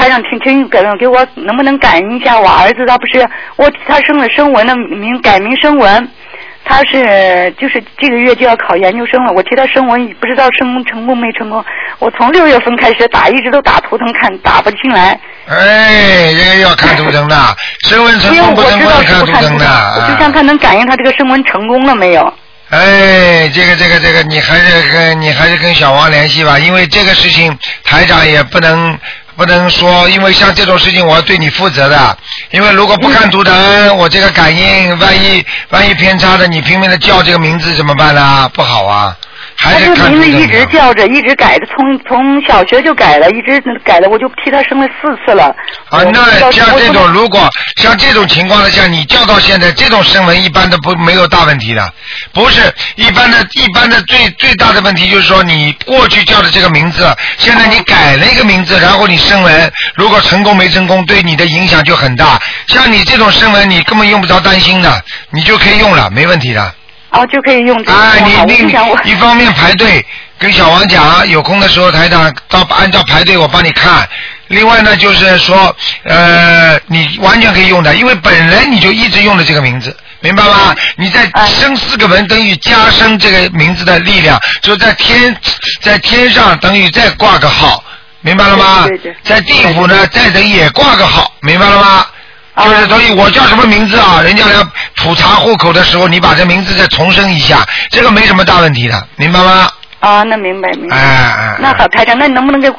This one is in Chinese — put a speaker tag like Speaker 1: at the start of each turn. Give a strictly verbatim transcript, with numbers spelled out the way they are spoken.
Speaker 1: 台长，请请给给我能不能感应一下我儿子？他不是我他生了声纹的名改名声纹，他是就是这个月就要考研究生了。我替他声纹不知道成成功没成功。我从六月份开始打，一直都打图腾看，打不进来。
Speaker 2: 哎，这个要看图腾的，声纹成功不成功看图腾的。
Speaker 1: 我就想看能感应他这个声纹成功了没有。
Speaker 2: 哎，这个这个这个，你还是跟你还是跟小王联系吧，因为这个事情台长也不能不能说，因为像这种事情我要对你负责的，因为如果不看图腾，嗯、我这个感应万一万一偏差的，你拼命的叫这个名字怎么办呢？不好啊。还是看图腾。他这名字
Speaker 1: 一直叫着，一直改的，从从小学就改了，一直改的，我就替他生了四次了。
Speaker 2: 啊，那像这种如果像这种情况下，你叫到现在，这种声纹一般的不没有大问题的，不是一般的，一般的最最大的问题就是说，你过去叫的这个名字，现在你改了一个名字，然后你声纹，如果成功没成功，对你的影响就很大。像你这种声纹，你根本用不着担心的，你就可以用了，没问题的。
Speaker 1: 哦，就可以用这个。
Speaker 2: 啊，你另一方面排队，跟小王讲，有空的时候台长到按照排队我帮你看。另外呢，就是说，呃，你完全可以用的，因为本人你就一直用的这个名字，明白吗？你再生四个文，等于加深这个名字的力量，就在天在天上等于再挂个号，明白了吗？
Speaker 1: 对对对。
Speaker 2: 在地府呢，再等于也挂个号，明白了吗？就是所以我叫什么名字啊？人家来普查户口的时候，你把这名字再重申一下，这个没什么大问题的，明白吗？
Speaker 1: 啊，那明白明白。
Speaker 2: 哎哎。
Speaker 1: 那好，台长，那你能不能给